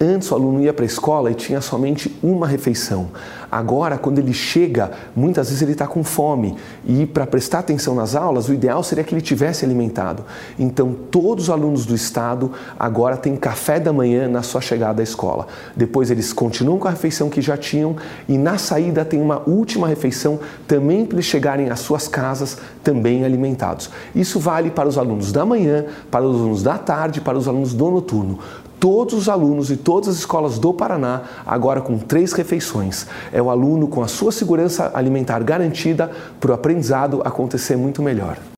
Antes o aluno ia para a escola e tinha somente uma refeição. Agora, quando ele chega, muitas vezes ele está com fome e para prestar atenção nas aulas, o ideal seria que ele tivesse alimentado. Então, todos os alunos do estado agora têm café da manhã na sua chegada à escola. Depois eles continuam com a refeição que já tinham e na saída tem uma última refeição também para eles chegarem às suas casas também alimentados. Isso vale para os alunos da manhã, para os alunos da tarde, para os alunos do noturno. Todos os alunos e todas as escolas do Paraná, agora com 3 refeições. É o aluno com a sua segurança alimentar garantida para o aprendizado acontecer muito melhor.